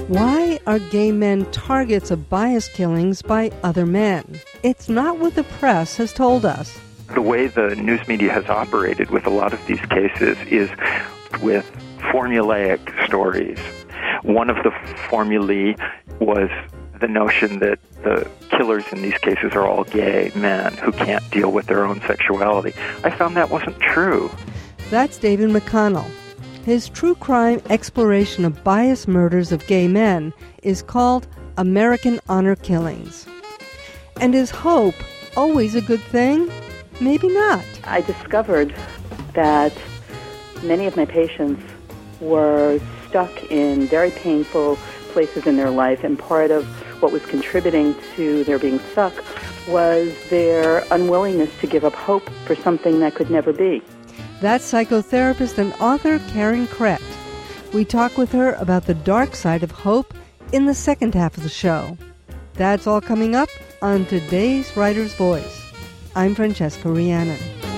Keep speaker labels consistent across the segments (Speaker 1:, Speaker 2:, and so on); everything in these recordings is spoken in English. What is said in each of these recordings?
Speaker 1: Why are gay men targets of bias killings by other men? It's not what the press has told us.
Speaker 2: The way the news media has operated with a lot of these cases is with formulaic stories. One of the formulae was the notion that the killers in these cases are all gay men who can't deal with their own sexuality. I found that wasn't true.
Speaker 1: That's David McConnell. His true crime exploration of biased murders of gay men is called American Honor Killings. And is hope always a good thing? Maybe not.
Speaker 3: I discovered that many of my patients were stuck in very painful places in their life, and part of what was contributing to their being stuck was their unwillingness to give up hope for something that could never be.
Speaker 1: That's psychotherapist and author Karen Krett. We talk with her about the dark side of hope in the second half of the show. That's all coming up on today's Writer's Voice. I'm Francesca Rhiannon.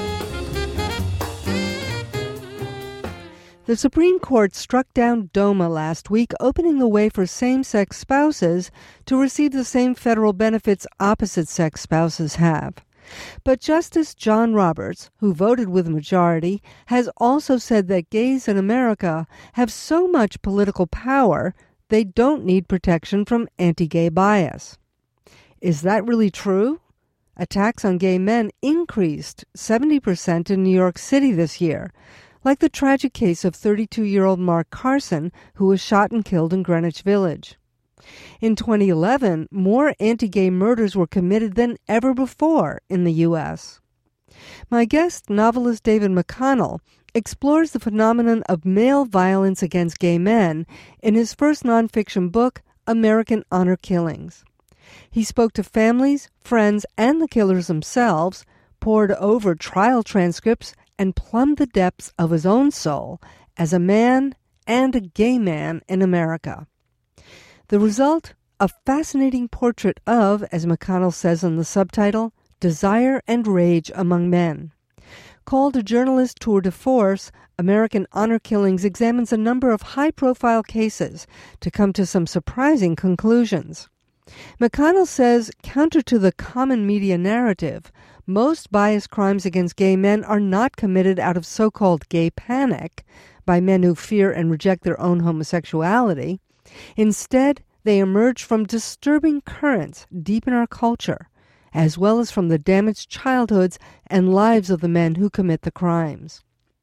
Speaker 1: The Supreme Court struck down DOMA last week, opening the way for same-sex spouses to receive the same federal benefits opposite-sex spouses have. But Justice John Roberts, who voted with the majority, has also said that gays in America have so much political power they don't need protection from anti-gay bias. Is that really true? Attacks on gay men increased 70% in New York City this year, like the tragic case of 32-year-old Mark Carson, who was shot and killed in Greenwich Village. In 2011, more anti-gay murders were committed than ever before in the U.S. My guest, novelist David McConnell, explores the phenomenon of male violence against gay men in his first nonfiction book, American Honor Killings. He spoke to families, friends, and the killers themselves, pored over trial transcripts, and plumbed the depths of his own soul as a man and a gay man in America. The result, a fascinating portrait of, as McConnell says in the subtitle, desire and rage among men. Called a journalist tour de force, American Honor Killings examines a number of high-profile cases to come to some surprising conclusions. McConnell says, counter to the common media narrative, most biased crimes against gay men are not committed out of so-called gay panic by men who fear and reject their own homosexuality. Instead, they emerge from disturbing currents deep in our culture, as well as from the damaged childhoods and lives of the men who commit the crimes.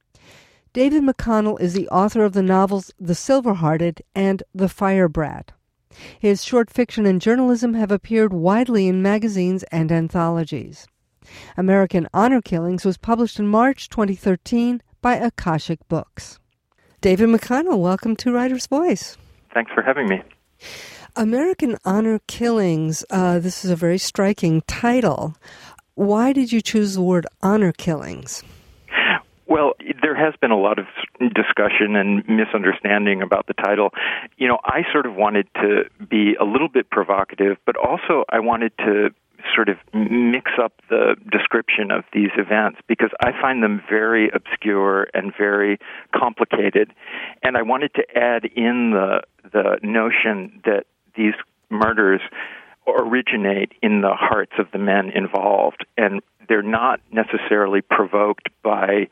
Speaker 1: David McConnell is the author of the novels The Silver-Hearted and The Fire Brat. His short fiction and journalism have appeared widely in magazines and anthologies. American Honor Killings was published in March 2013 by Akashic Books. David McConnell, welcome to Writer's Voice.
Speaker 2: Thanks for having me.
Speaker 1: American Honor Killings, this is a very striking title. Why did you choose the word honor killings?
Speaker 2: Well, there has been a lot of discussion and misunderstanding about the title. You know, I sort of wanted to be a little bit provocative, but also I wanted to sort of mix up the description of these events because I find them very obscure and very complicated. And I wanted to add in the notion that these murders originate in the hearts of the men involved, and they're not necessarily provoked by,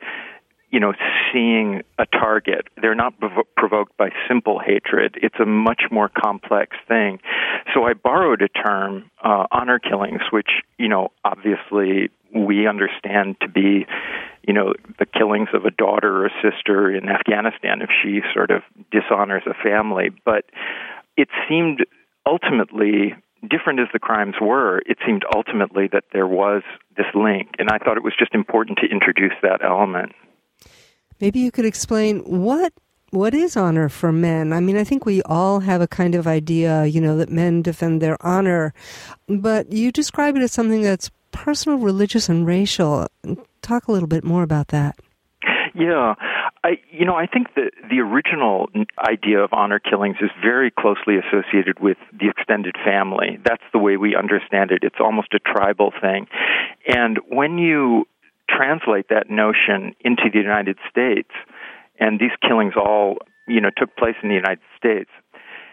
Speaker 2: seeing a target. They're not provoked by simple hatred. It's a much more complex thing. So I borrowed a term, honor killings, which, obviously we understand to be, the killings of a daughter or a sister in Afghanistan if she sort of dishonors a family. But it seemed ultimately, different as the crimes were, it seemed ultimately that there was this link. And I thought it was just important to introduce that element.
Speaker 1: Maybe you could explain what is honor for men? I mean, I think we all have a kind of idea, that men defend their honor, but you describe it as something that's personal, religious, and racial. Talk a little bit more about that.
Speaker 2: Yeah. I think that the original idea of honor killings is very closely associated with the extended family. That's the way we understand it. It's almost a tribal thing. And when you translate that notion into the United States, and these killings all, took place in the United States,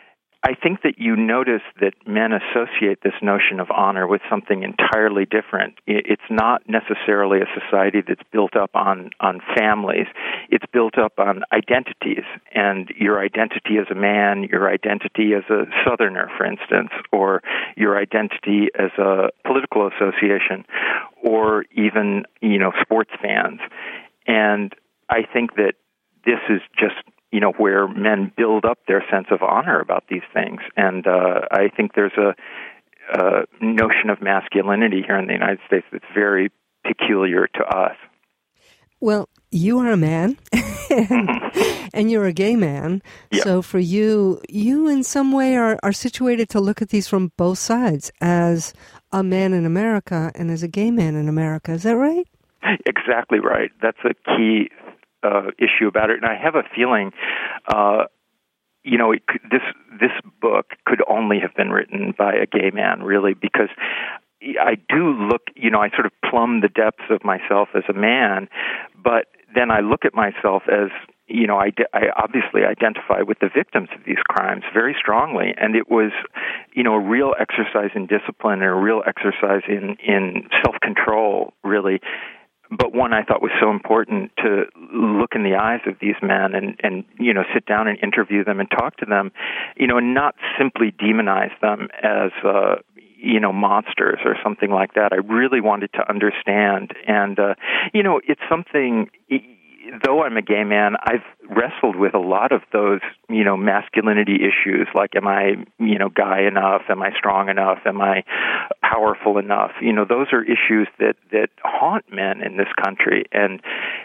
Speaker 2: I think that you notice that men associate this notion of honor with something entirely different. It's not necessarily a society that's built up on families. It's built up on identities, and your identity as a man, your identity as a Southerner, for instance, or your identity as a political association, or even, sports fans. And I think that this is just where men build up their sense of honor about these things. And I think there's a notion of masculinity here in the United States that's very peculiar to us.
Speaker 1: Well, you are a man, and you're a gay man.
Speaker 2: Yep.
Speaker 1: So for you in some way are situated to look at these from both sides, as a man in America and as a gay man in America. Is that right?
Speaker 2: Exactly right. That's a key issue about it, and I have a feeling, this book could only have been written by a gay man, really, because I do look, I sort of plumb the depths of myself as a man, but then I look at myself as, I obviously identify with the victims of these crimes very strongly, and it was, a real exercise in discipline and a real exercise in self-control, really. But one I thought was so important to look in the eyes of these men and sit down and interview them and talk to them, and not simply demonize them as, monsters or something like that. I really wanted to understand. And, it's something, though I'm a gay man, I've wrestled with a lot of those, masculinity issues, like am I, guy enough? Am I strong enough? Am I powerful enough? Those are issues that haunt men in this country. And,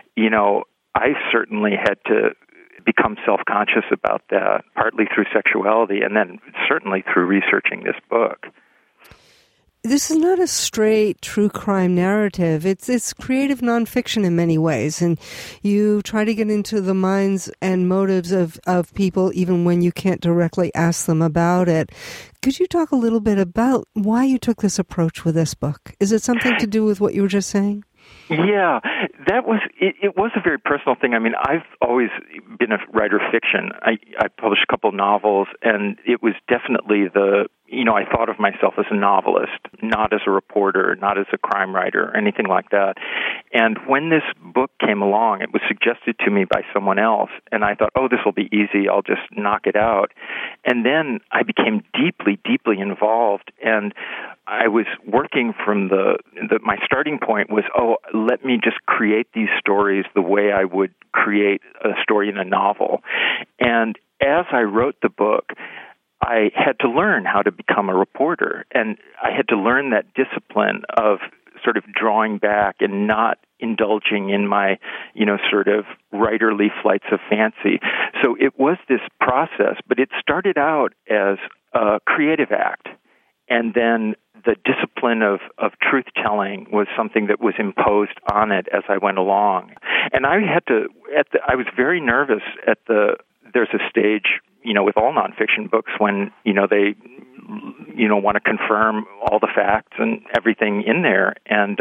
Speaker 2: I certainly had to become self-conscious about that, partly through sexuality and then certainly through researching this book.
Speaker 1: This is not a straight true crime narrative. It's creative nonfiction in many ways, and you try to get into the minds and motives of people even when you can't directly ask them about it. Could you talk a little bit about why you took this approach with this book? Is it something to do with what you were just saying?
Speaker 2: Yeah, it was a very personal thing. I mean, I've always been a writer of fiction. I published a couple of novels, and it was definitely I thought of myself as a novelist, not as a reporter, not as a crime writer, or anything like that. And when this book came along, it was suggested to me by someone else, and I thought, this will be easy, I'll just knock it out. And then I became deeply, deeply involved, and I was working from my starting point was, let me just create these stories the way I would create a story in a novel. And as I wrote the book, I had to learn how to become a reporter, and I had to learn that discipline of sort of drawing back and not indulging in my, sort of writerly flights of fancy. So it was this process, but it started out as a creative act, and then the discipline of truth-telling was something that was imposed on it as I went along. And I had to, I was very nervous there's a stage, with all nonfiction books when, they, want to confirm all the facts and everything in there. And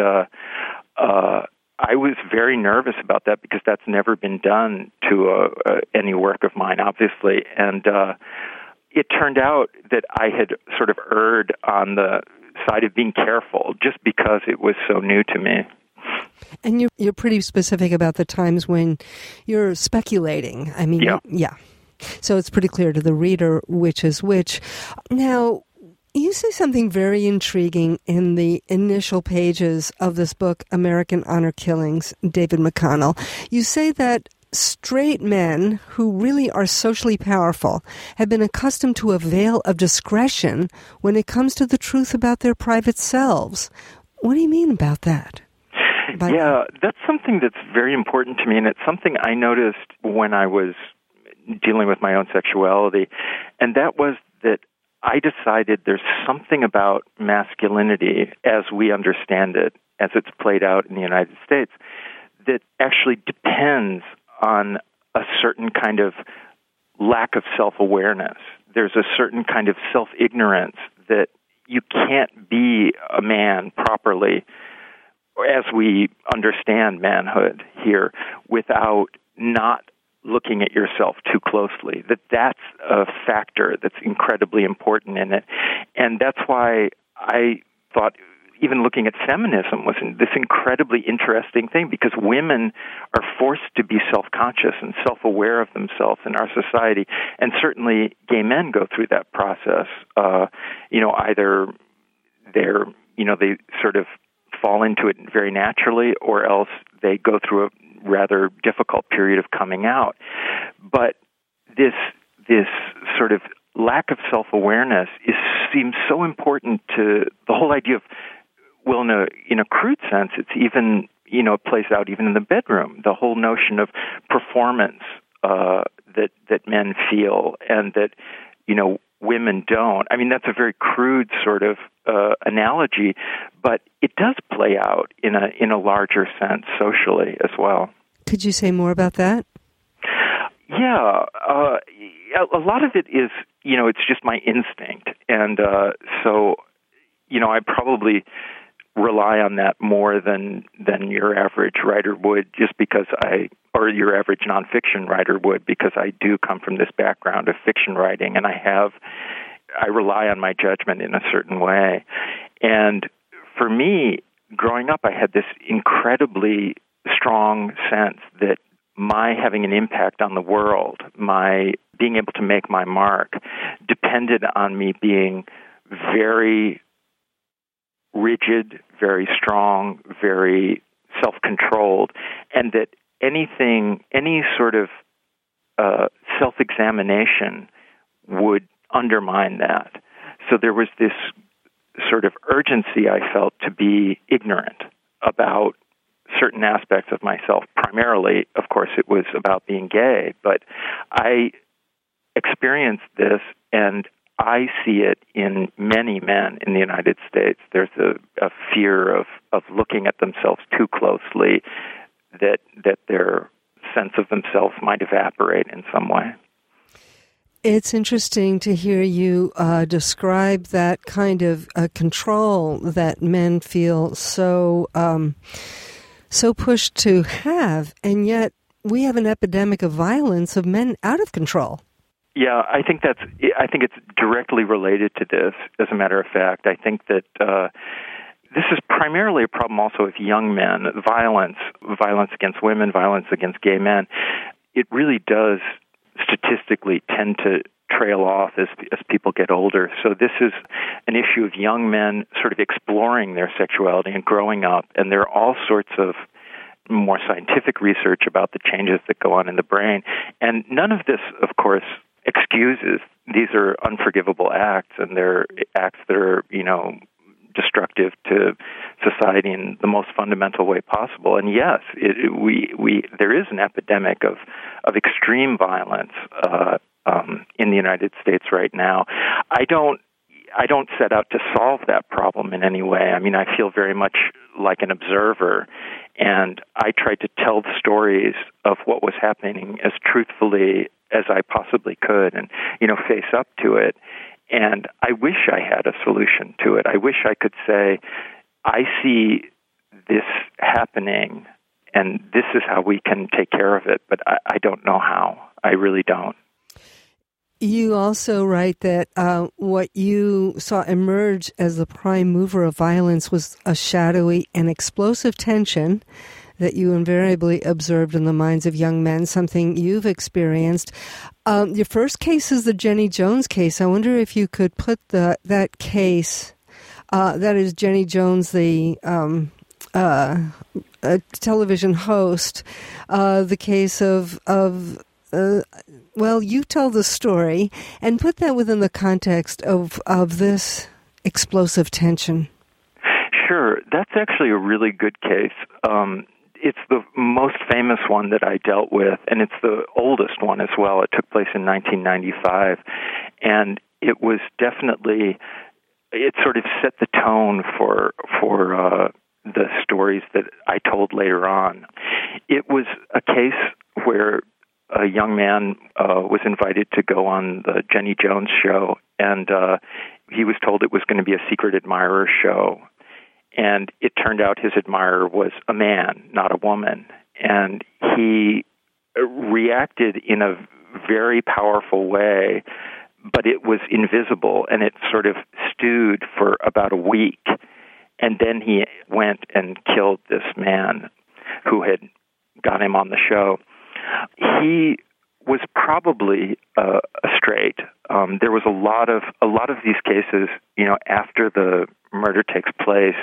Speaker 2: I was very nervous about that because that's never been done to any work of mine, obviously. And it turned out that I had sort of erred on the side of being careful just because it was so new to me.
Speaker 1: And you're pretty specific about the times when you're speculating. I mean, yeah. So it's pretty clear to the reader which is which. Now, you say something very intriguing in the initial pages of this book, American Honor Killings, David McConnell. You say that straight men who really are socially powerful have been accustomed to a veil of discretion when it comes to the truth about their private selves. What do you mean about that?
Speaker 2: That's something that's very important to me, and it's something I noticed when I was dealing with my own sexuality, and that was that I decided there's something about masculinity as we understand it, as it's played out in the United States, that actually depends on a certain kind of lack of self-awareness. There's a certain kind of self-ignorance that you can't be a man properly as we understand manhood here without not looking at yourself too closely, that's a factor that's incredibly important in it. And that's why I thought even looking at feminism was this incredibly interesting thing, because women are forced to be self-conscious and self-aware of themselves in our society, and certainly gay men go through that process. Either they sort of fall into it very naturally, or else they go through a rather difficult period of coming out. But this sort of lack of self-awareness seems so important to the whole idea of, well, in a crude sense, it's even, it plays out even in the bedroom, the whole notion of performance that men feel and that, women don't. I mean, that's a very crude sort of analogy, but it does play out in a larger sense socially as well.
Speaker 1: Could you say more about that?
Speaker 2: Yeah, a lot of it is, it's just my instinct, and so, I probably rely on that more than your average writer would, just because or your average nonfiction writer would, because I do come from this background of fiction writing, and I rely on my judgment in a certain way. And for me, growing up, I had this incredibly strong sense that my having an impact on the world, my being able to make my mark, depended on me being very rigid, very strong, very self-controlled, and that any sort of self-examination would undermine that. So there was this sort of urgency I felt to be ignorant about certain aspects of myself. Primarily, of course, it was about being gay, but I experienced this, and I see it in many men in the United States. There's a fear of looking at themselves too closely, that their sense of themselves might evaporate in some way.
Speaker 1: It's interesting to hear you describe that kind of control that men feel so pushed to have, and yet we have an epidemic of violence of men out of control.
Speaker 2: Yeah, I think it's directly related to this. As a matter of fact, I think that this is primarily a problem also with young men. Violence against women, violence against gay men. It really does statistically tend to trail off as people get older. So this is an issue of young men sort of exploring their sexuality and growing up, and there are all sorts of more scientific research about the changes that go on in the brain. And none of this, of course, excuses. These are unforgivable acts, and they're acts that are, destructive to society in the most fundamental way possible. And yes, there is an epidemic of extreme violence in the United States right now. I don't set out to solve that problem in any way. I mean, I feel very much like an observer, and I try to tell the stories of what was happening as truthfully as I possibly could, and face up to it. And I wish I had a solution to it. I wish I could say, I see this happening, and this is how we can take care of it, but I don't know how. I really don't.
Speaker 1: You also write that what you saw emerge as the prime mover of violence was a shadowy and explosive tension that you invariably observed in the minds of young men, something you've experienced. Your first case is the Jenny Jones case. I wonder if you could put that case, that is Jenny Jones, the television host, the case of you tell the story and put that within the context of this explosive tension.
Speaker 2: Sure. That's actually a really good case. It's the most famous one that I dealt with, and it's the oldest one as well. It took place in 1995, and it was definitely, it sort of set the tone for the stories that I told later on. It was a case where a young man was invited to go on the Jenny Jones show, and he was told it was going to be a secret admirer show. And it turned out his admirer was a man, not a woman. And he reacted in a very powerful way, but it was invisible, and it sort of stewed for about a week. And then he went and killed this man who had got him on the show. He was probably straight. There was a lot of these cases, after the murder takes place,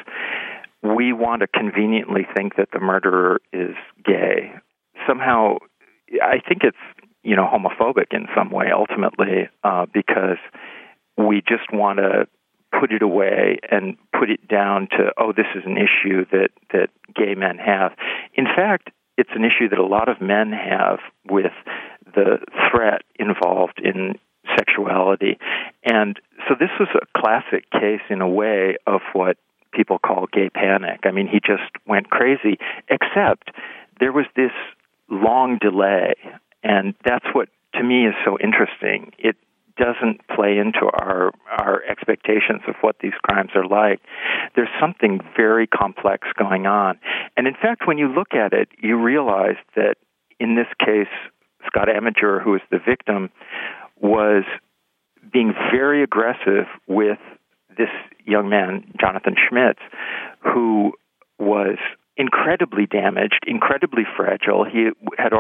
Speaker 2: we want to conveniently think that the murderer is gay. Somehow, I think it's, homophobic in some way, ultimately, because we just want to put it away and put it down to, this is an issue that gay men have. In fact, it's an issue that a lot of men have with the threat involved in sexuality. And so this was a classic case, in a way, of what people call gay panic. I mean, he just went crazy, except there was this long delay, and that's what, to me, is so interesting. It doesn't play into our expectations of what these crimes are like. There's something very complex going on. And in fact, when you look at it, you realize that in this case, Scott Amager, who was the victim, was being very aggressive with this young man, Jonathan Schmitz, who was incredibly damaged, incredibly fragile. He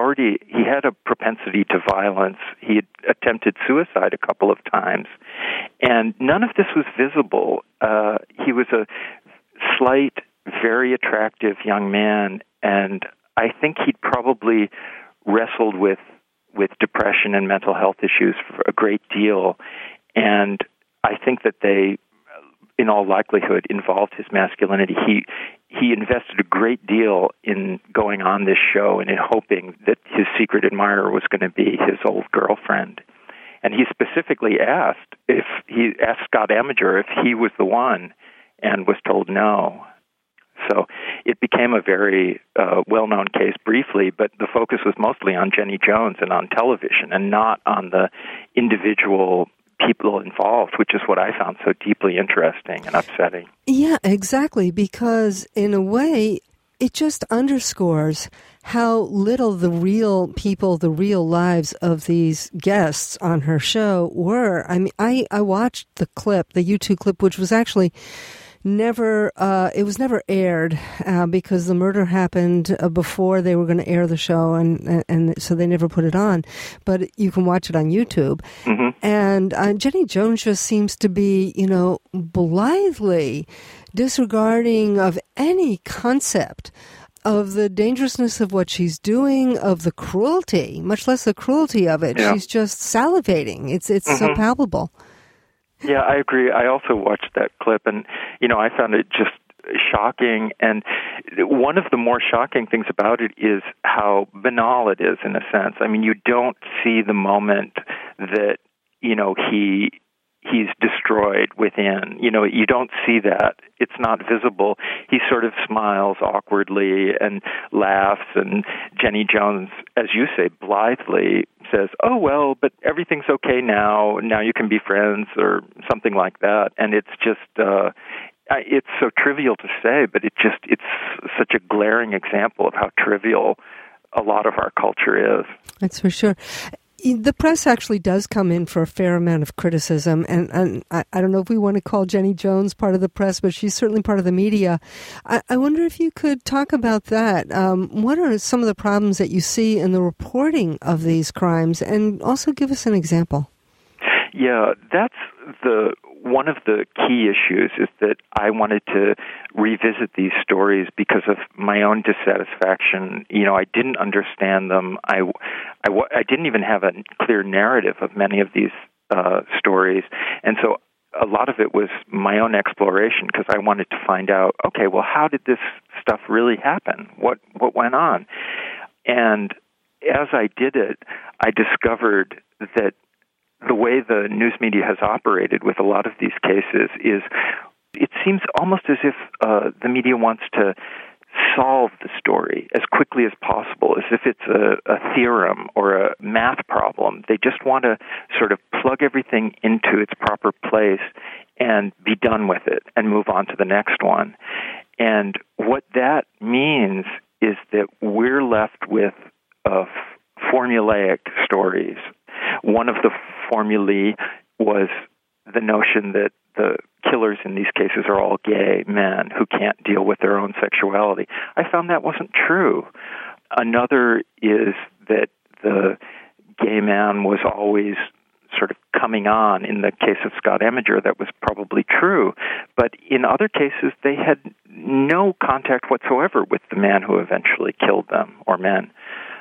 Speaker 2: had a propensity to violence. He had attempted suicide a couple of times. And none of this was visible. He was a slight, very attractive young man, and I think he'd probably wrestled with depression and mental health issues for a great deal. And I think that they, in all likelihood, involved his masculinity. He invested a great deal in going on this show and in hoping that his secret admirer was going to be his old girlfriend. And he specifically asked Scott Amager if he was the one, and was told no. So it became a very well-known case briefly, but the focus was mostly on Jenny Jones and on television, and not on the individual people involved, which is what I found so deeply interesting and upsetting.
Speaker 1: Yeah, exactly, because in a way, it just underscores how little the real people, the real lives of these guests on her show were. I mean, I watched the clip, the YouTube clip, which was actually never aired because the murder happened before they were going to air the show, and so they never put it on. But you can watch it on YouTube. Mm-hmm. And Jenny Jones just seems to be, blithely disregarding of any concept of the dangerousness of what she's doing, of the cruelty, much less the cruelty of it. Yeah. She's just salivating. It's mm-hmm. so palpable.
Speaker 2: Yeah, I agree. I also watched that clip, and, I found it just shocking. And one of the more shocking things about it is how banal it is, in a sense. I mean, you don't see the moment that, he's destroyed within. You don't see that. It's not visible. He sort of smiles awkwardly and laughs, and Jenny Jones, as you say, blithely says, "Oh, well, but everything's okay now. Now you can be friends," or something like that. And it's just, it's so trivial to say, but it's such a glaring example of how trivial a lot of our culture is.
Speaker 1: That's for sure. The press actually does come in for a fair amount of criticism, and I don't know if we want to call Jenny Jones part of the press, but she's certainly part of the media. I wonder if you could talk about that. What are some of the problems that you see in the reporting of these crimes, and also give us an example?
Speaker 2: Yeah, that's one of the key issues, is that I wanted to revisit these stories because of my own dissatisfaction. I didn't understand them. I didn't even have a clear narrative of many of these stories. And so a lot of it was my own exploration, because I wanted to find out, okay, well, how did this stuff really happen? What went on? And as I did it, I discovered that the way the news media has operated with a lot of these cases is, it seems almost as if the media wants to solve the story as quickly as possible, as if it's a theorem or a math problem. They just want to sort of plug everything into its proper place and be done with it and move on to the next one. And what that means is that we're left with a formulaic stories. One of the formulae was the notion that the killers in these cases are all gay men who can't deal with their own sexuality. I found that wasn't true. Another is that the gay man was always sort of coming on. In the case of Scott Eminger, that was probably true. But in other cases, they had no contact whatsoever with the man who eventually killed them, or men.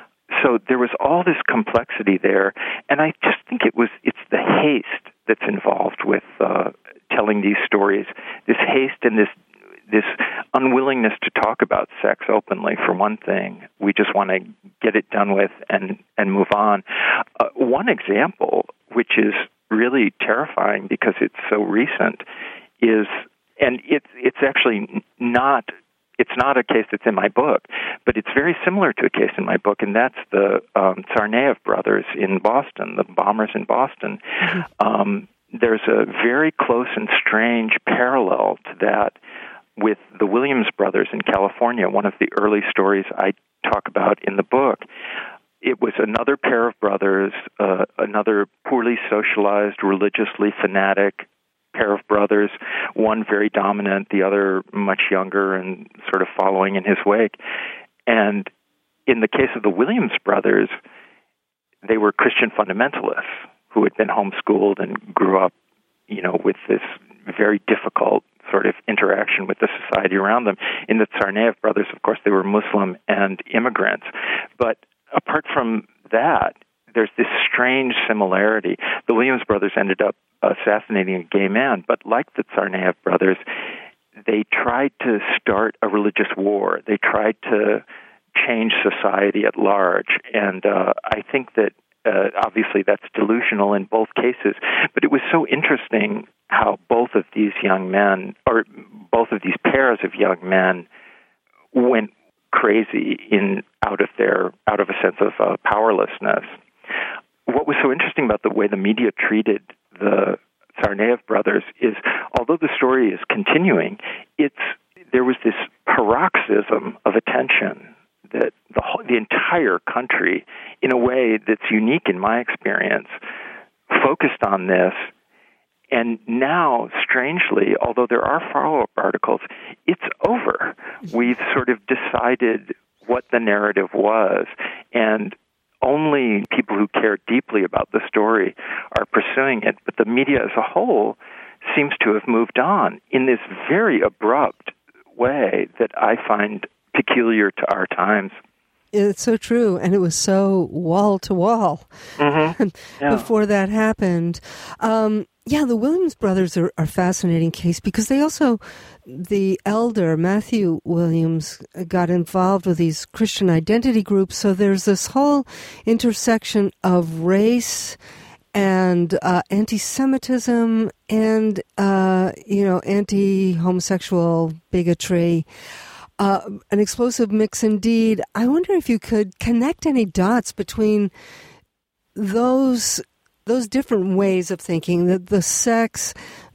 Speaker 2: So there was all this complexity there, and I just think it's the haste that's involved with telling these stories, this haste and this unwillingness to talk about sex openly, for one thing. We just want to get it done with and move on. One example, which is really terrifying because it's so recent, is, and it's actually not, it's not a case that's in my book, but it's very similar to a case in my book, and that's the Tsarnaev brothers in Boston, the bombers in Boston. Mm-hmm. There's a very close and strange parallel to that with the Williams brothers in California, one of the early stories I talk about in the book. It was another pair of brothers, another poorly socialized, religiously fanatic pair of brothers, one very dominant, the other much younger and sort of following in his wake. And in the case of the Williams brothers, they were Christian fundamentalists who had been homeschooled and grew up, with this very difficult sort of interaction with the society around them. In the Tsarnaev brothers, of course, they were Muslim and immigrants. But apart from that, there's this strange similarity. The Williams brothers ended up assassinating a gay man, but like the Tsarnaev brothers, they tried to start a religious war. They tried to change society at large. And I think that obviously that's delusional in both cases, but it was so interesting how both of these young men, or both of these pairs of young men, went crazy out of a sense of powerlessness. What was so interesting about the way the media treated the Tsarnaev brothers is, although the story is continuing, there was this paroxysm of attention that the entire country, in a way that's unique in my experience, focused on this. And now, strangely, although there are follow-up articles, it's over. We've sort of decided what the narrative was, and only people who care deeply about the story are pursuing it. But the media as a whole seems to have moved on in this very abrupt way that I find peculiar to our times.
Speaker 1: It's so true, and it was so wall-to-wall before that happened. The Williams brothers are a fascinating case because they also, the elder, Matthew Williams, got involved with these Christian identity groups, so there's this whole intersection of race and anti-Semitism and, anti-homosexual bigotry. An explosive mix indeed. I wonder if you could connect any dots between those different ways of thinking, the sex,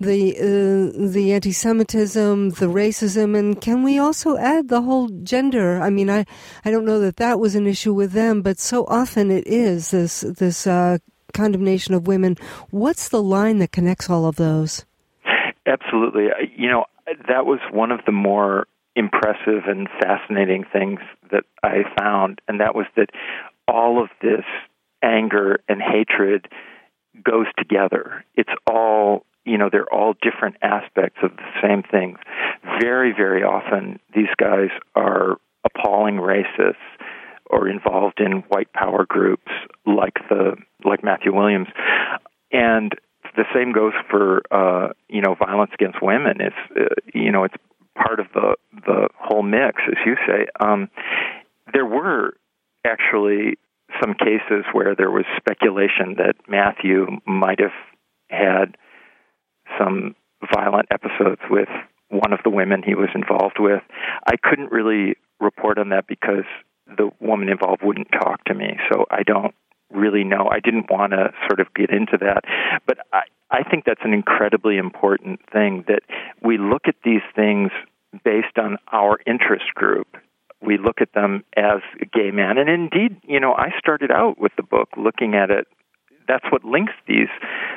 Speaker 1: the anti-Semitism, the racism, and can we also add the whole gender? I mean, I don't know that was an issue with them, but so often it is this condemnation of women. What's the line that connects all of those?
Speaker 2: Absolutely. That was one of the more impressive and fascinating things that I found, and that was that all of this anger and hatred goes together. It's all, they're all different aspects of the same thing. Very, very often, these guys are appalling racists or involved in white power groups like Matthew Williams. And the same goes for, violence against women. It's part of the whole mix, as you say. There were actually some cases where there was speculation that Matthew might have had some violent episodes with one of the women he was involved with. I couldn't really report on that because the woman involved wouldn't talk to me, so I don't really know. I didn't want to sort of get into that. But I think that's an incredibly important thing, that we look at these things based on our interest group. we look at them as a gay man. And indeed, I started out with the book looking at it. That's what links these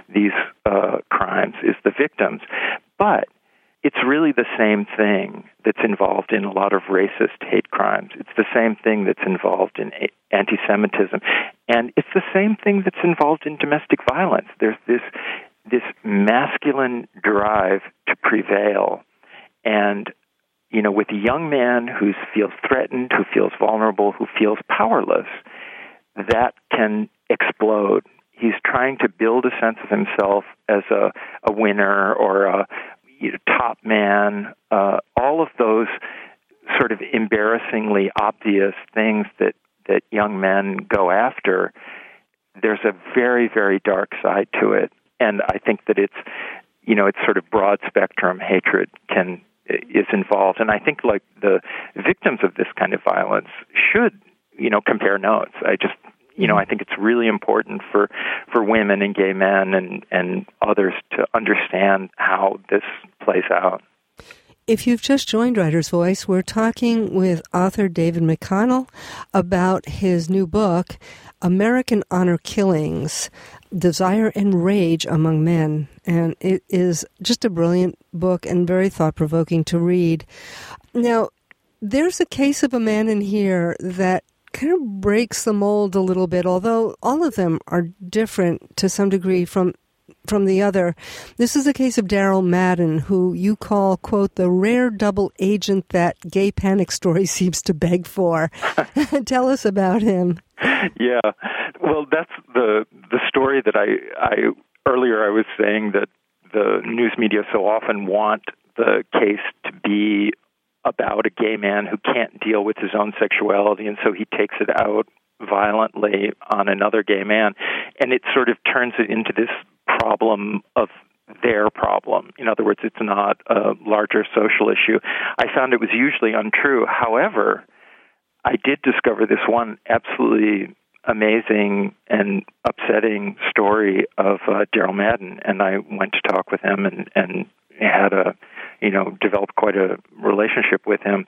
Speaker 2: crimes, is the victims. But it's really the same thing that's involved in a lot of racist hate crimes. It's the same thing that's involved in anti-Semitism. And it's the same thing that's involved in domestic violence. There's this masculine drive to prevail. And, with a young man who feels threatened, who feels vulnerable, who feels powerless, that can explode. He's trying to build a sense of himself as a winner or a top man, all of those sort of embarrassingly obvious things that young men go after. There's a very, very dark side to it. And I think that it's sort of broad spectrum hatred is involved. And I think like the victims of this kind of violence should, compare notes. I think it's really important for women and gay men and others to understand how this plays out.
Speaker 1: If you've just joined Writer's Voice, we're talking with author David McConnell about his new book, American Honor Killings, Desire and Rage Among Men. And it is just a brilliant book and very thought-provoking to read. Now, there's a case of a man in here that kind of breaks the mold a little bit, although all of them are different to some degree from the other. This is the case of Daryl Madden, who you call, quote, the rare double agent that gay panic story seems to beg for. Tell us about him.
Speaker 2: Yeah. Well, that's the story that I earlier I was saying that the news media so often want the case to be about a gay man who can't deal with his own sexuality, and so he takes it out violently on another gay man. And it sort of turns it into this problem of their problem. In other words, it's not a larger social issue. I found it was usually untrue. However, I did discover this one absolutely amazing and upsetting story of Daryl Madden, and I went to talk with him and had developed quite a relationship with him.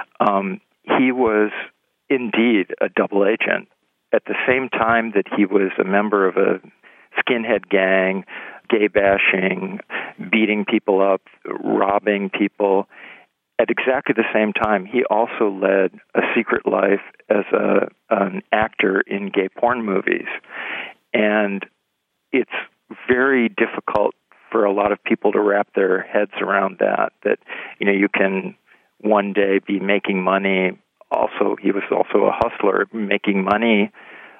Speaker 2: He was indeed a double agent. At the same time that he was a member of a skinhead gang, gay bashing, beating people up, robbing people, at exactly the same time, he also led a secret life as an actor in gay porn movies. And it's very difficult for a lot of people to wrap their heads around that you can one day be making money. Also, he was also a hustler, making money,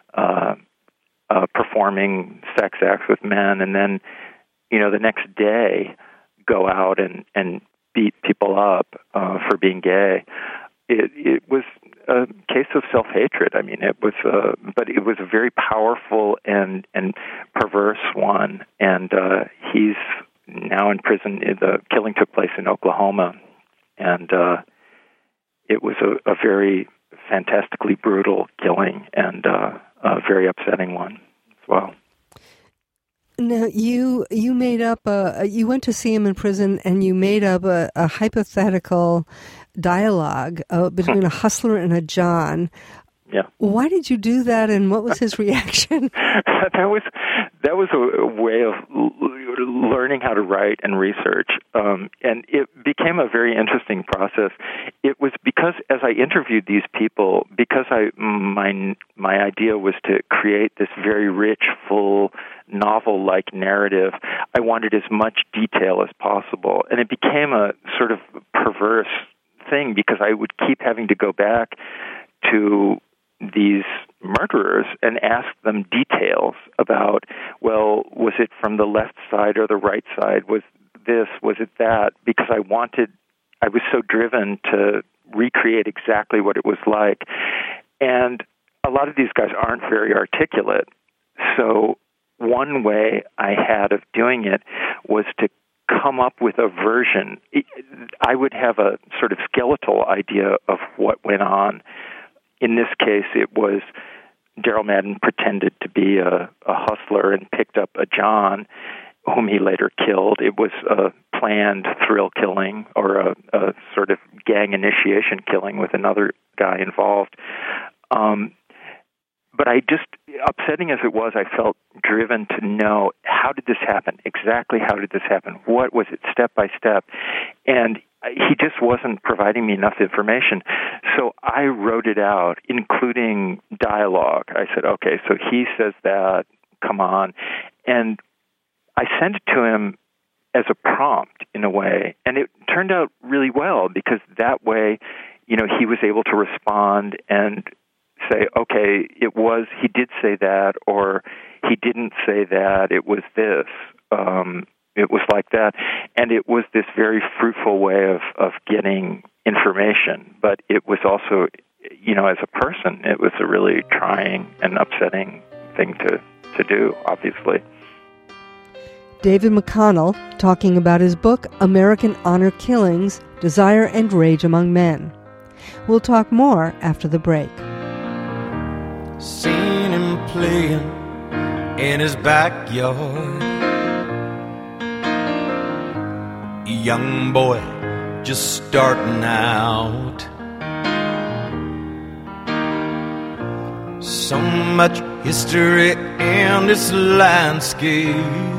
Speaker 2: performing sex acts with men, and then, the next day go out and beat people up for being gay. It was a case of self-hatred. I mean, it was, but it was a very powerful and perverse one. And he's now in prison. The killing took place in Oklahoma, and it was a very fantastically brutal killing and a very upsetting one as well.
Speaker 1: Now, you made up you went to see him in prison, and you made up a hypothetical dialogue between a hustler and a John.
Speaker 2: Yeah.
Speaker 1: Why did you do that, and what was his reaction?
Speaker 2: That was a way of learning how to write and research, and it became a very interesting process. It was because as I interviewed these people, because my idea was to create this very rich, full, novel-like narrative, I wanted as much detail as possible, and it became a sort of perverse thing because I would keep having to go back to these murderers and ask them details about, well, was it from the left side or the right side? Was this, was it that? Because I was so driven to recreate exactly what it was like. And a lot of these guys aren't very articulate. So one way I had of doing it was to come up with a version. I would have a sort of skeletal idea of what went on. In this case, it was Daryl Madden pretended to be a hustler and picked up a John whom he later killed. It was a planned thrill killing or a sort of gang initiation killing with another guy involved. But I just, upsetting as it was, I felt driven to know, how did this happen? Exactly how did this happen? What was it, step by step? And he just wasn't providing me enough information. So I wrote it out, including dialogue. I said, okay, so he says that, come on. And I sent it to him as a prompt, in a way. And it turned out really well, because that way, he was able to respond and say, okay, he did say that, or he didn't say that, it was this, it was like that. And it was this very fruitful way of getting information. But it was also, as a person, it was a really trying and upsetting thing to do, obviously.
Speaker 1: David McConnell talking about his book, American Honor Killings, Desire and Rage Among Men. We'll talk more after the break.
Speaker 4: Seen him playing in his backyard. A young boy just starting out. So much history in this landscape.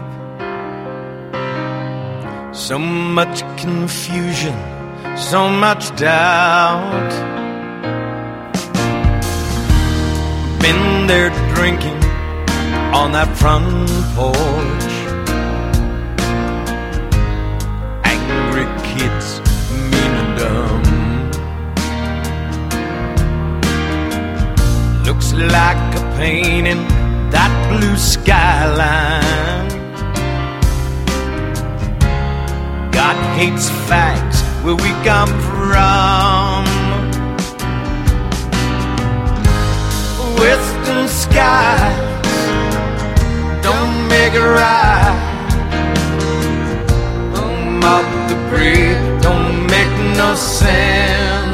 Speaker 4: So much confusion, so much doubt. Been there drinking on that front porch. Angry kids, mean and dumb. Looks like a pain in that blue skyline. God hates facts where we come from. Western skies don't make it right. Mob debris don't make no sense.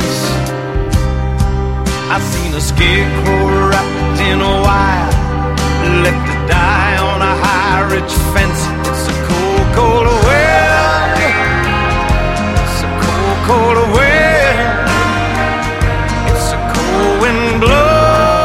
Speaker 4: I seen a scarecrow wrapped in a wire, left to die on a high ridge fence. It's a cold, cold wind. It's a cold, cold wind. It's a cold wind blow.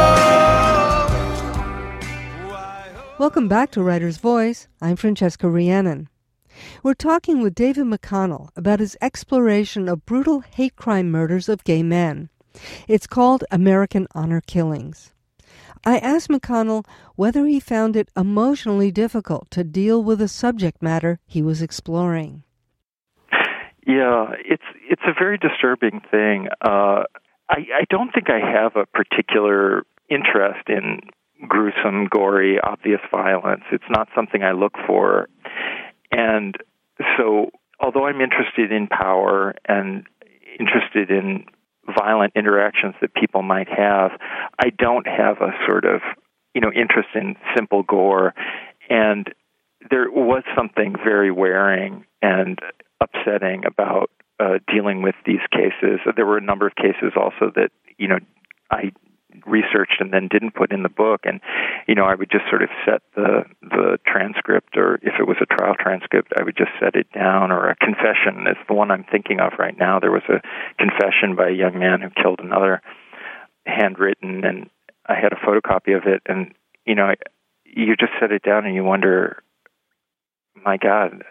Speaker 1: Welcome back to Writer's Voice. I'm Francesca Rhiannon. We're talking with David McConnell about his exploration of brutal hate crime murders of gay men. It's called American Honor Killings. I asked McConnell whether he found it emotionally difficult to deal with the subject matter he was exploring.
Speaker 2: Yeah, it's a very disturbing thing. I don't think I have a particular interest in gruesome, gory, obvious violence. It's not something I look for. And so, although I'm interested in power and interested in violent interactions that people might have, I don't have a sort of, interest in simple gore. And there was something very wearing and upsetting about dealing with these cases. There were a number of cases also that, I researched and then didn't put in the book, and I would just sort of set the transcript, or if it was a trial transcript, I would just set it down. Or a confession is the one I'm thinking of right now. There was a confession by a young man who killed another, handwritten, and I had a photocopy of it, and you just set it down and you wonder, my God,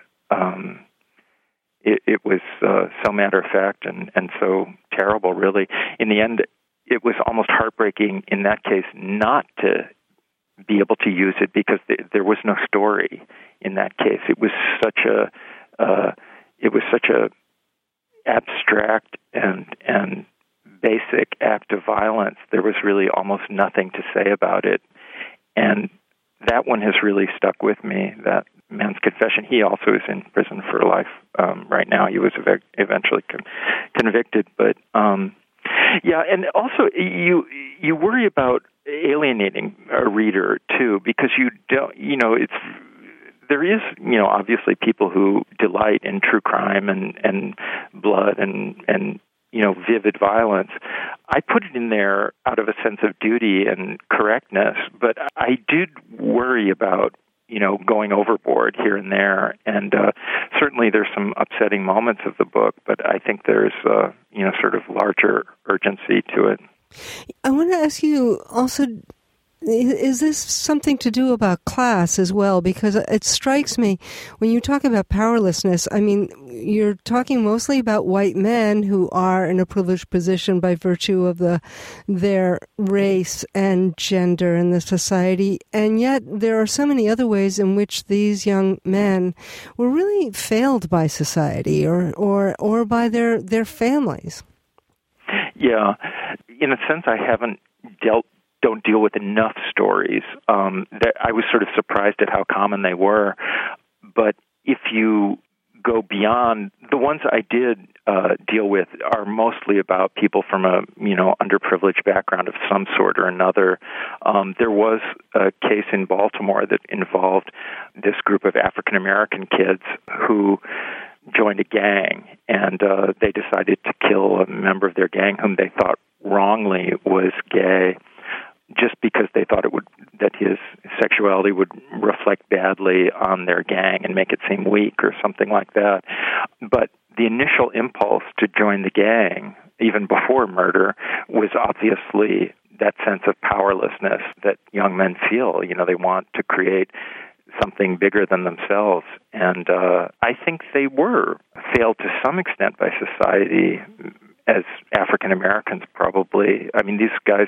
Speaker 2: it was so matter of fact and so terrible, really. In the end, it was almost heartbreaking in that case not to be able to use it, because there was no story in that case. It was such a abstract and basic act of violence. There was really almost nothing to say about it, and that one has really stuck with me. That man's confession. He also is in prison for life right now. He was eventually convicted, but. Yeah, and also you worry about alienating a reader too, because you don't, there is, obviously people who delight in true crime and blood and vivid violence. I put it in there out of a sense of duty and correctness, but I did worry about, going overboard here and there. And certainly there's some upsetting moments of the book, but I think there's, sort of larger urgency to it.
Speaker 1: I want to ask you also, is this something to do about class as well? Because it strikes me, when you talk about powerlessness, I mean, you're talking mostly about white men who are in a privileged position by virtue of their race and gender in the society, and yet there are so many other ways in which these young men were really failed by society or by their families.
Speaker 2: Yeah. In a sense, I don't deal with enough stories. That I was sort of surprised at how common they were. But if you go beyond, the ones I did deal with are mostly about people from a underprivileged background of some sort or another. There was a case in Baltimore that involved this group of African American kids who joined a gang, and they decided to kill a member of their gang whom they thought wrongly was gay, just because they thought that his sexuality would reflect badly on their gang and make it seem weak or something like that. But the initial impulse to join the gang, even before murder, was obviously that sense of powerlessness that young men feel. They want to create something bigger than themselves. And I think they were failed to some extent by society as African Americans probably. I mean, these guys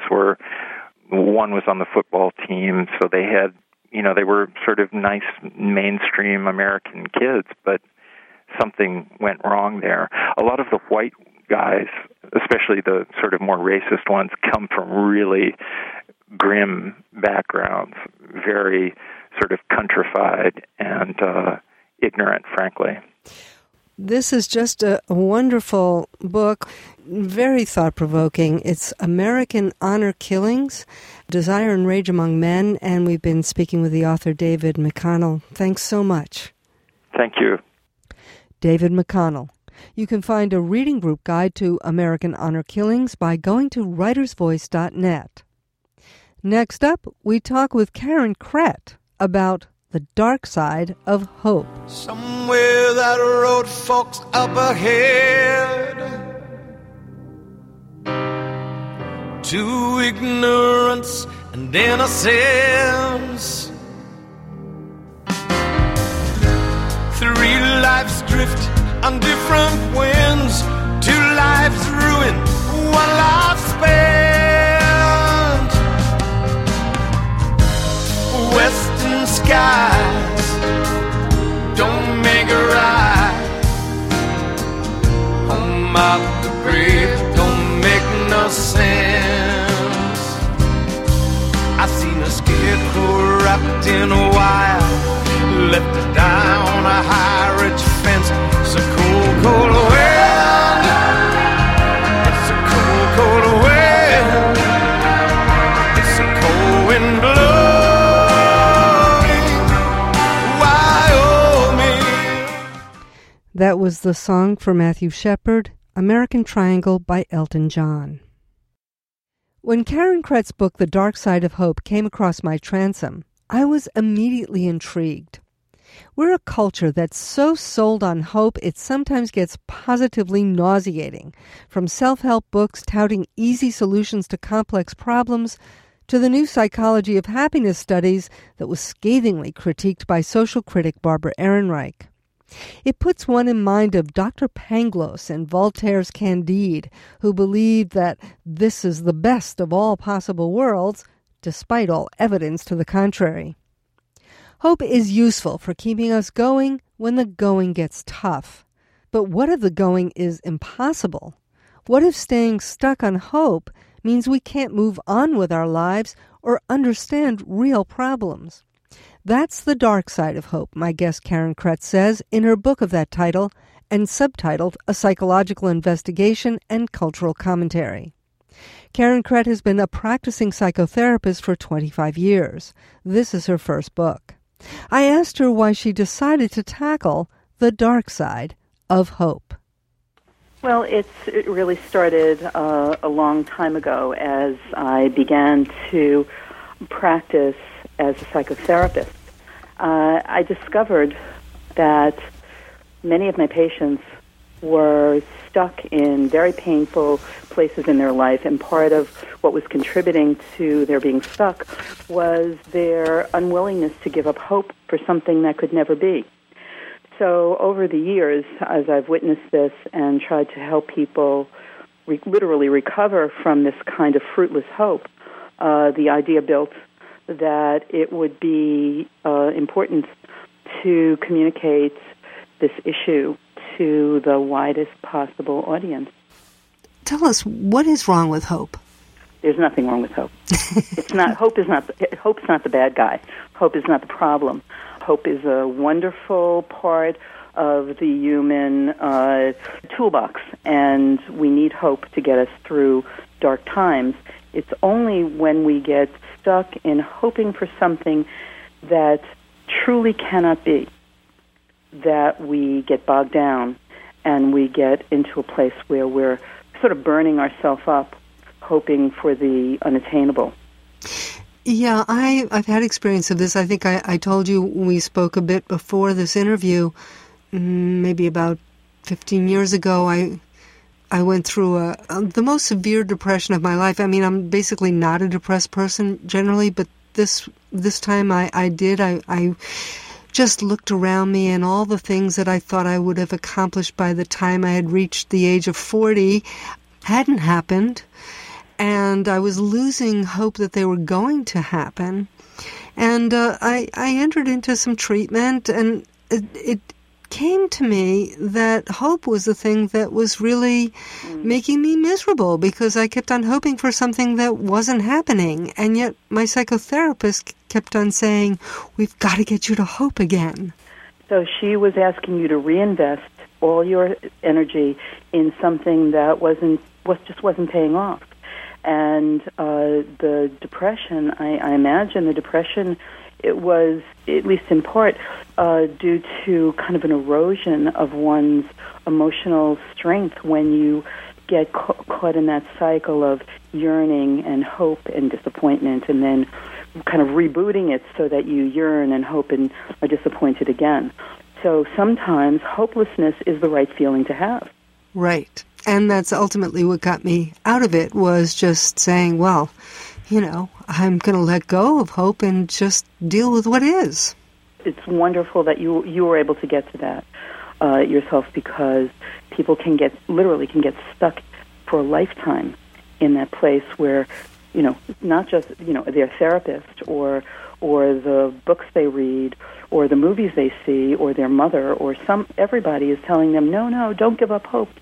Speaker 2: one was on the football team, so they had, they were sort of nice mainstream American kids, but something went wrong there. A lot of the white guys, especially the sort of more racist ones, come from really grim backgrounds, very sort of countrified and ignorant, frankly.
Speaker 1: This is just a wonderful book, very thought-provoking. It's American Honor Killings, Desire and Rage Among Men, and we've been speaking with the author, David McConnell. Thanks so much.
Speaker 2: Thank you.
Speaker 1: David McConnell. You can find a reading group guide to American Honor Killings by going to writersvoice.net. Next up, we talk with Karen Krett about the dark side of hope.
Speaker 4: Somewhere that road forks up ahead, to ignorance and innocence. 3 lives drift on different winds, 2 lives ruined, 1 life spent. Western skies don't make a ride. Home of the brave don't make no sense. I seen a scarecrow wrapped in a wire, left to die on a high ridge fence. It's a cold, cold wind. It's a cold, cold wind. It's a cold wind blowing Wyoming.
Speaker 1: That was the song for Matthew Shepard, American Triangle by Elton John. When Karen Krett's book, The Dark Side of Hope, came across my transom, I was immediately intrigued. We're a culture that's so sold on hope it sometimes gets positively nauseating, from self-help books touting easy solutions to complex problems, to the new psychology of happiness studies that was scathingly critiqued by social critic Barbara Ehrenreich. It puts one in mind of Dr. Pangloss in Voltaire's Candide, who believed that this is the best of all possible worlds, despite all evidence to the contrary. Hope is useful for keeping us going when the going gets tough. But what if the going is impossible? What if staying stuck on hope means we can't move on with our lives or understand real problems? That's the dark side of hope, my guest Karen Krett says in her book of that title and subtitled A Psychological Investigation and Cultural Commentary. Karen Krett has been a practicing psychotherapist for 25 years. This is her first book. I asked her why she decided to tackle the dark side of hope.
Speaker 3: Well, it really started a long time ago as I began to practice as a psychotherapist. I discovered that many of my patients were stuck in very painful places in their life, and part of what was contributing to their being stuck was their unwillingness to give up hope for something that could never be. So over the years, as I've witnessed this and tried to help people literally recover from this kind of fruitless hope, the idea built that it would be important to communicate this issue to the widest possible audience.
Speaker 1: Tell us, what is wrong with hope?
Speaker 3: There's nothing wrong with hope. Hope's not the bad guy. Hope is not the problem. Hope is a wonderful part of the human toolbox, and we need hope to get us through dark times. It's only when we get stuck in hoping for something that truly cannot be that we get bogged down and we get into a place where we're sort of burning ourselves up, hoping for the unattainable.
Speaker 1: Yeah, I've had experience of this. I think I told you we spoke a bit before this interview, maybe about 15 years ago. I went through the most severe depression of my life. I mean, I'm basically not a depressed person generally, but this time I did. I just looked around me, and all the things that I thought I would have accomplished by the time I had reached the age of 40 hadn't happened. And I was losing hope that they were going to happen. And I entered into some treatment, and it came to me that hope was the thing that was really making me miserable, because I kept on hoping for something that wasn't happening. And yet my psychotherapist kept on saying, we've got to get you to hope again.
Speaker 3: So she was asking you to reinvest all your energy in something that just wasn't paying off. And the depression, I imagine the depression, it was, at least in part, due to kind of an erosion of one's emotional strength when you get caught in that cycle of yearning and hope and disappointment, and then kind of rebooting it so that you yearn and hope and are disappointed again. So sometimes hopelessness is the right feeling to have.
Speaker 1: Right. And that's ultimately what got me out of it, was just saying, well, I'm going to let go of hope and just deal with what is.
Speaker 3: It's wonderful that you were able to get to that yourself, because people can get stuck for a lifetime in that place where, not just, their therapist or the books they read or the movies they see or their mother or everybody is telling them, no, don't give up hope,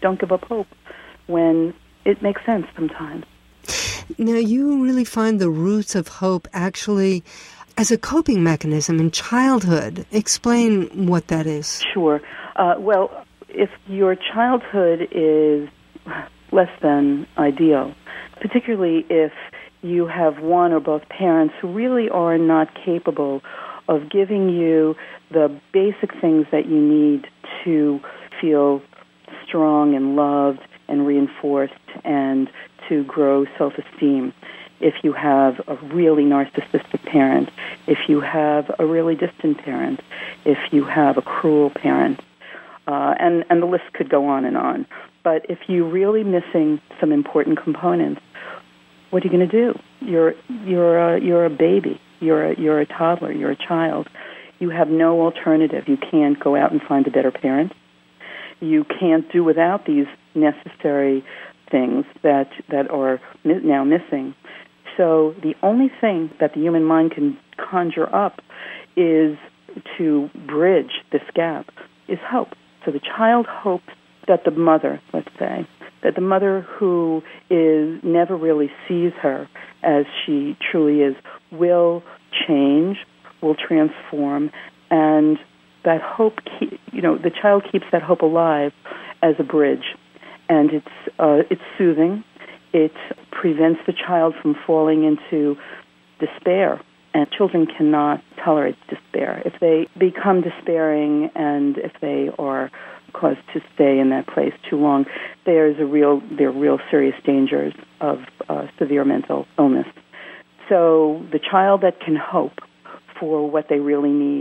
Speaker 3: when it makes sense sometimes.
Speaker 1: Now, you really find the roots of hope actually as a coping mechanism in childhood. Explain what that is.
Speaker 3: Sure. Well, if your childhood is less than ideal, particularly if you have one or both parents who really are not capable of giving you the basic things that you need to feel strong and loved and reinforced and to grow self-esteem. If you have a really narcissistic parent, if you have a really distant parent, if you have a cruel parent, and the list could go on and on. But if you're really missing some important components, what are you going to do? You're a baby. You're a toddler. You're a child. You have no alternative. You can't go out and find a better parent. You can't do without these necessary things that are now missing. So the only thing that the human mind can conjure up is to bridge this gap is hope. So the child hopes that the mother, let's say, that the mother who never really sees her as she truly is will change, will transform, and that hope, the child keeps that hope alive as a bridge. And it's soothing. It prevents the child from falling into despair. And children cannot tolerate despair. If they become despairing and if they are caused to stay in that place too long, there are real serious dangers of severe mental illness. So the child that can hope for what they really need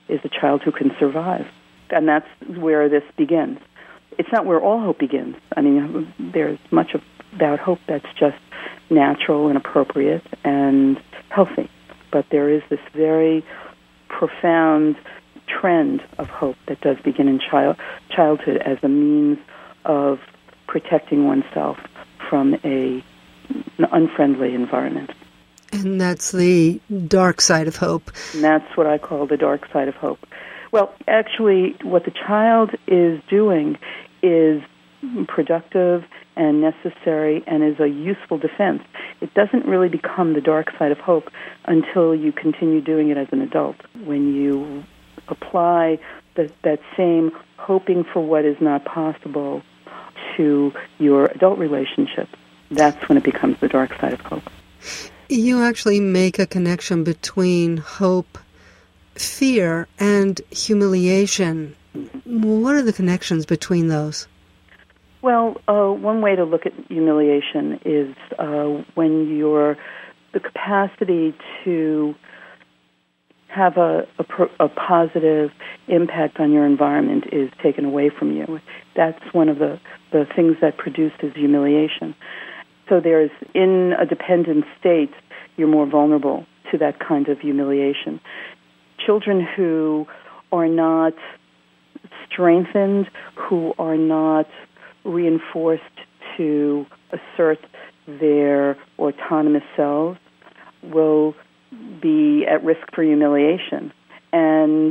Speaker 3: is a child who can survive. And that's where this begins. It's not where all hope begins. I mean, there's much about hope that's just natural and appropriate and healthy. But there is this very profound trend of hope that does begin in childhood as a means of protecting oneself from an unfriendly environment.
Speaker 1: And that's the dark side of hope.
Speaker 3: And that's what I call the dark side of hope. Well, actually, what the child is doing is productive and necessary and is a useful defense. It doesn't really become the dark side of hope until you continue doing it as an adult. When you apply that same hoping for what is not possible to your adult relationship, that's when it becomes the dark side of hope.
Speaker 1: You actually make a connection between hope, fear, and humiliation. What are the connections between those?
Speaker 3: Well, one way to look at humiliation is when the capacity to have a positive impact on your environment is taken away from you. That's one of the things that produces humiliation. So there's, in a dependent state, you're more vulnerable to that kind of humiliation. Children who are not strengthened, who are not reinforced to assert their autonomous selves, will be at risk for humiliation. And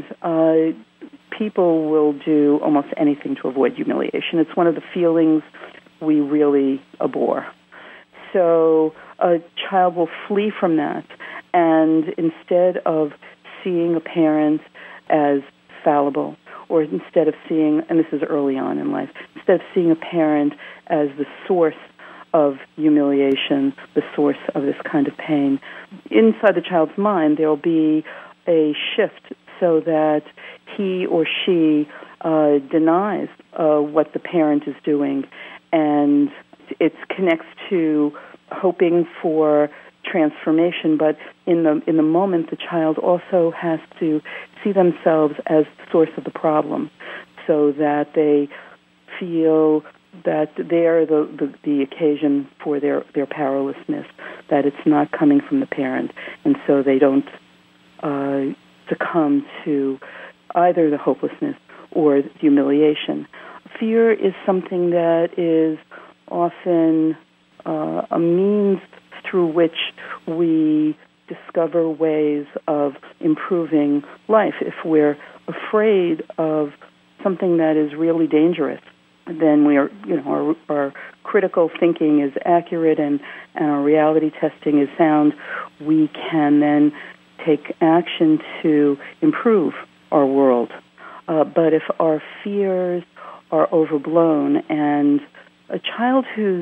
Speaker 3: people will do almost anything to avoid humiliation. It's one of the feelings we really abhor. So a child will flee from that, and instead of seeing a parent as fallible, or instead of seeing, and this is early on in life, instead of seeing a parent as the source of humiliation, the source of this kind of pain, inside the child's mind there will be a shift so that he or she denies what the parent is doing, and it connects to hoping for transformation, but in the moment the child also has to see themselves as the source of the problem, so that they feel that they're the occasion for their powerlessness, that it's not coming from the parent, and so they don't succumb to either the hopelessness or the humiliation. Fear is something that is often a means through which we discover ways of improving life. If we're afraid of something that is really dangerous, then we are, our critical thinking is accurate and our reality testing is sound. We can then take action to improve our world. But if our fears are overblown, and a child who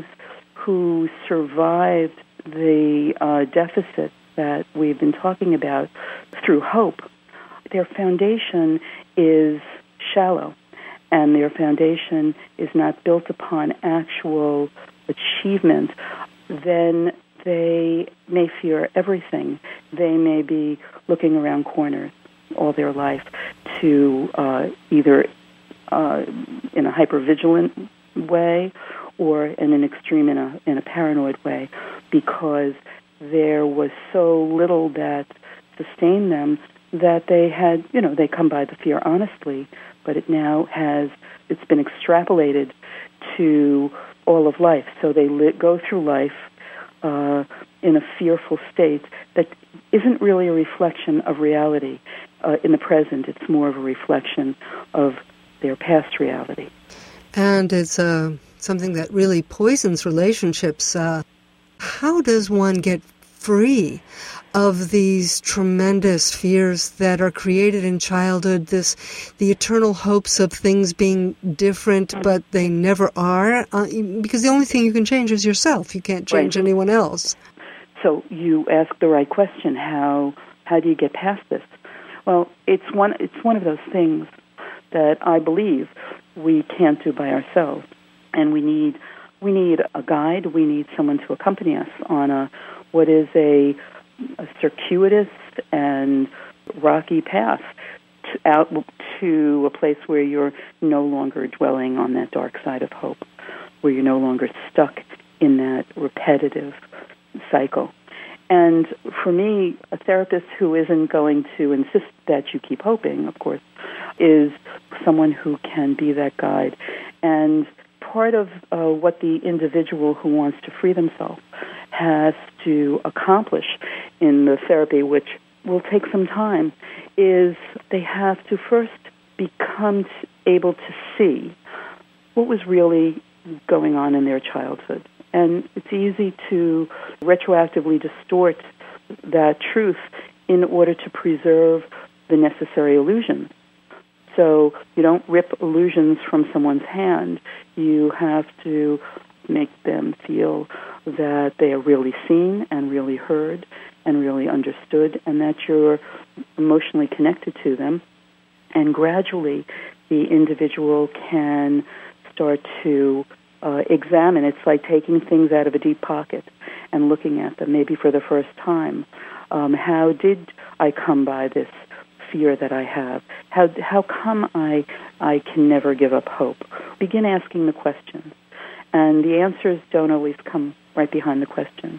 Speaker 3: survived the deficit that we've been talking about through hope, their foundation is shallow, and their foundation is not built upon actual achievement, then they may fear everything. They may be looking around corners all their life to either in a hypervigilant way or in an extreme in a paranoid way, because there was so little that sustained them that they had, they come by the fear honestly, but it's been extrapolated to all of life. So they go through life in a fearful state that isn't really a reflection of reality. In the present, it's more of a reflection of their past reality.
Speaker 1: And it's something that really poisons relationships. How does one get free of these tremendous fears that are created in childhood, the eternal hopes of things being different, but they never are? Because the only thing you can change is yourself. You can't change anyone else.
Speaker 3: So you ask the right question. How do you get past this? Well, it's one of those things that I believe we can't do by ourselves, and we need a guide. We need someone to accompany us on what is a circuitous and rocky path out to a place where you're no longer dwelling on that dark side of hope, where you're no longer stuck in that repetitive cycle. And for me, a therapist who isn't going to insist that you keep hoping, of course, is someone who can be that guide. And part of what the individual who wants to free themselves has to accomplish in the therapy, which will take some time, is they have to first become able to see what was really going on in their childhood. And it's easy to retroactively distort that truth in order to preserve the necessary illusions. So you don't rip illusions from someone's hand. You have to make them feel that they are really seen and really heard and really understood, and that you're emotionally connected to them. And gradually, the individual can start to examine. It's like taking things out of a deep pocket and looking at them, maybe for the first time. How did I come by this fear that I have? How come I can never give up hope? Begin asking the questions. And the answers don't always come right behind the questions.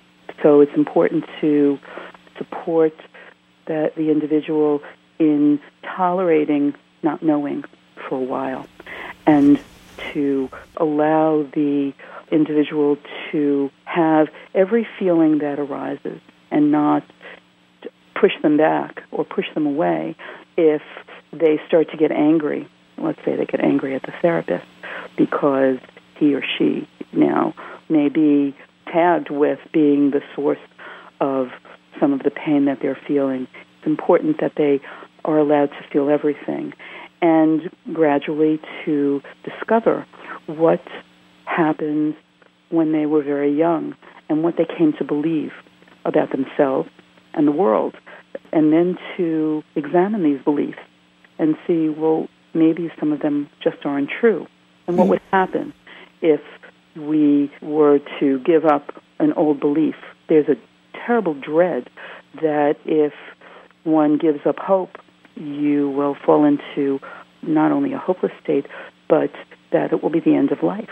Speaker 3: So it's important to support the individual in tolerating not knowing for a while, and to allow the individual to have every feeling that arises and not push them back or push them away if they start to get angry. Let's say they get angry at the therapist because he or she now may be tagged with being the source of some of the pain that they're feeling. It's important that they are allowed to feel everything, and gradually to discover what happened when they were very young and what they came to believe about themselves and the world, and then to examine these beliefs and see, well, maybe some of them just aren't true. And what would happen if we were to give up an old belief? There's a terrible dread that if one gives up hope, you will fall into not only a hopeless state, but that it will be the end of life.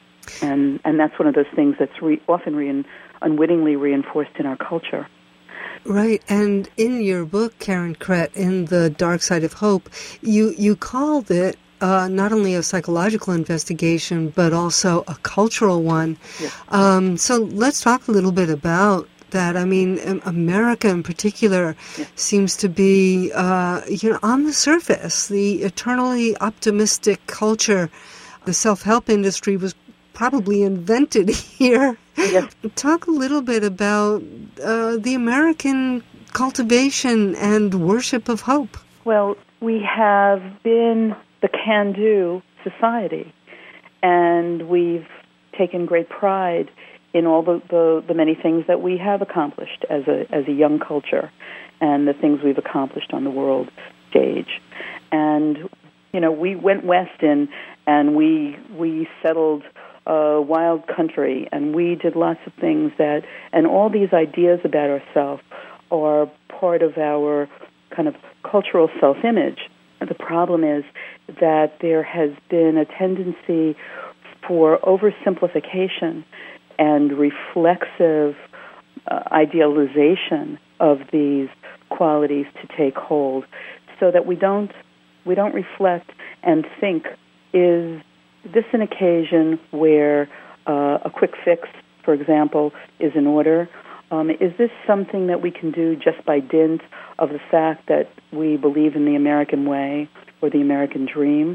Speaker 3: And that's one of those things that's often unwittingly reinforced in our culture.
Speaker 1: Right, and in your book, Karen Krett, in The Dark Side of Hope, you called it not only a psychological investigation, but also a cultural one. Yes. So let's talk a little bit about that. I mean, America in particular seems to be, on the surface, the eternally optimistic culture. The self-help industry was probably invented here. Yes. Talk a little bit about the American cultivation and worship of hope.
Speaker 3: Well, we have been the can-do society, and we've taken great pride in all the many things that we have accomplished as a young culture, and the things we've accomplished on the world stage. And we went west and we settled wild country, and we did lots of things and all these ideas about ourselves are part of our kind of cultural self-image. And the problem is that there has been a tendency for oversimplification and reflexive idealization of these qualities to take hold, so that we don't reflect and think, is this an occasion where a quick fix, for example, is in order? Is this something that we can do just by dint of the fact that we believe in the American way or the American dream?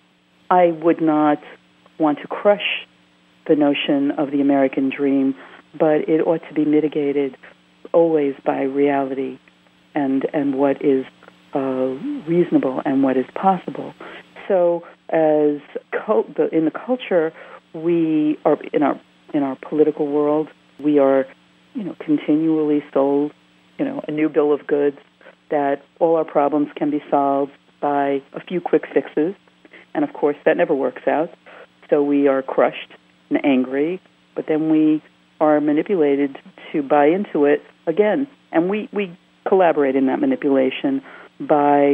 Speaker 3: I would not want to crush the notion of the American dream, but it ought to be mitigated always by reality and what is reasonable and what is possible. So, as in the culture, we are in our political world, we are continually sold a new bill of goods that all our problems can be solved by a few quick fixes, and of course that never works out. So we are crushed and angry, but then we are manipulated to buy into it again. And we collaborate in that manipulation by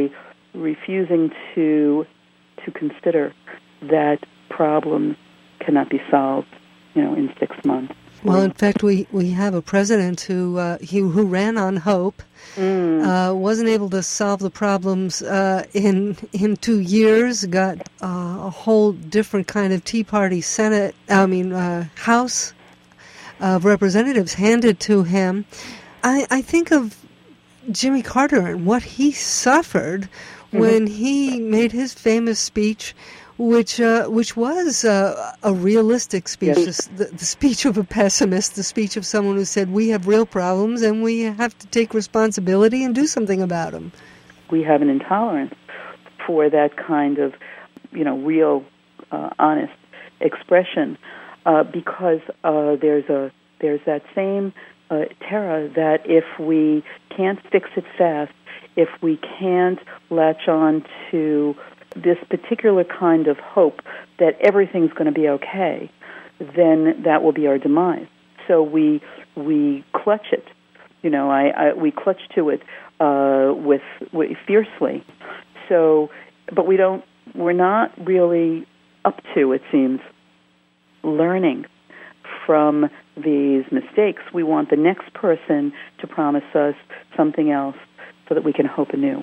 Speaker 3: refusing to consider that problems cannot be solved, in 6 months.
Speaker 1: Well, in fact, we have a president who ran on hope, wasn't able to solve the problems in 2 years, got a whole different kind of Tea Party House of Representatives handed to him. I think of Jimmy Carter and what he suffered when he made his famous speech, which was a realistic speech, yes. the speech of a pessimist, the speech of someone who said, we have real problems and we have to take responsibility and do something about them.
Speaker 3: We have an intolerance for that kind of, real, honest expression because there's that same terror that if we can't fix it fast, if we can't latch on to this particular kind of hope that everything's going to be okay, then that will be our demise. So we clutch it, we clutch to it with fiercely. So, but we're not really up to, it seems, learning from these mistakes. We want the next person to promise us something else so that we can hope anew.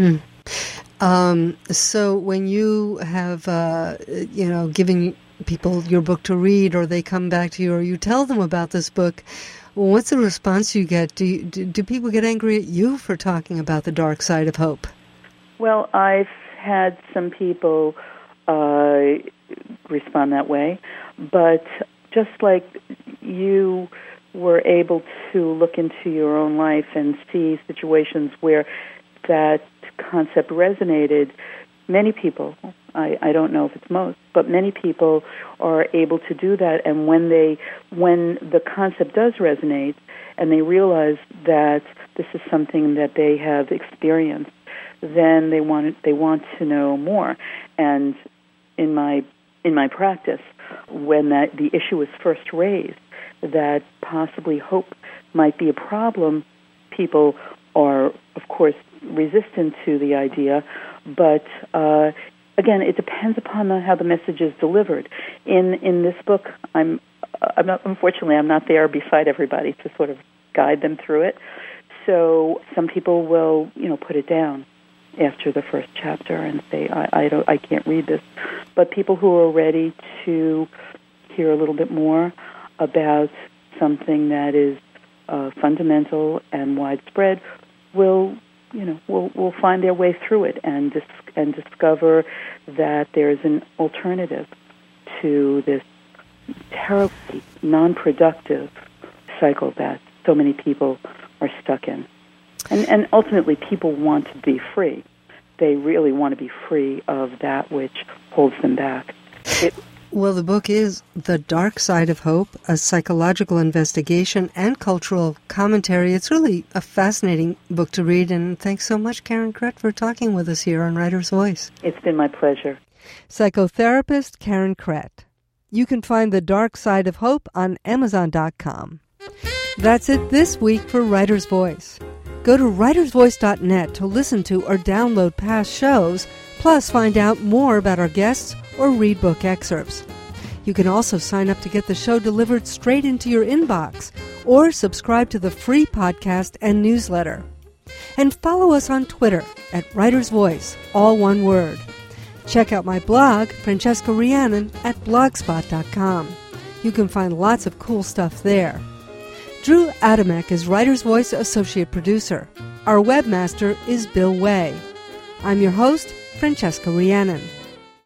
Speaker 1: So when you have, given people your book to read, or they come back to you, or you tell them about this book, what's the response you get? Do people get angry at you for talking about the dark side of hope?
Speaker 3: Well, I've had some people respond that way, but just like you were able to look into your own life and see situations where that concept resonated, many people, I don't know if it's most, but many people are able to do that. And when the concept does resonate and they realize that this is something that they have experienced, then they want to know more. And in my practice, when the issue was first raised, that possibly hope might be a problem, people are, of course, resistant to the idea, but again, it depends upon how the message is delivered. In this book, I'm not there beside everybody to sort of guide them through it. So some people will, put it down after the first chapter and say, I can't read this. But people who are ready to hear a little bit more about something that is fundamental and widespread will find their way through it and discover that there's an alternative to this terribly non-productive cycle that so many people are stuck in. And ultimately, people want to be free. They really want to be free of that which holds them back.
Speaker 1: Well, the book is The Dark Side of Hope, a psychological investigation and cultural commentary. It's really a fascinating book to read, and thanks so much, Karen Krett, for talking with us here on Writer's Voice.
Speaker 3: It's been my pleasure.
Speaker 1: Psychotherapist Karen Krett. You can find The Dark Side of Hope on Amazon.com. That's it this week for Writer's Voice. Go to writersvoice.net to listen to or download past shows, plus find out more about our guests or read book excerpts. You can also sign up to get the show delivered straight into your inbox or subscribe to the free podcast and newsletter. And follow us on Twitter at Writer's Voice, all one word. Check out my blog, Francesca Rhiannon, at blogspot.com. You can find lots of cool stuff there. Drew Adamek is Writer's Voice Associate Producer. Our webmaster is Bill Way. I'm your host, Francesca Rhiannon.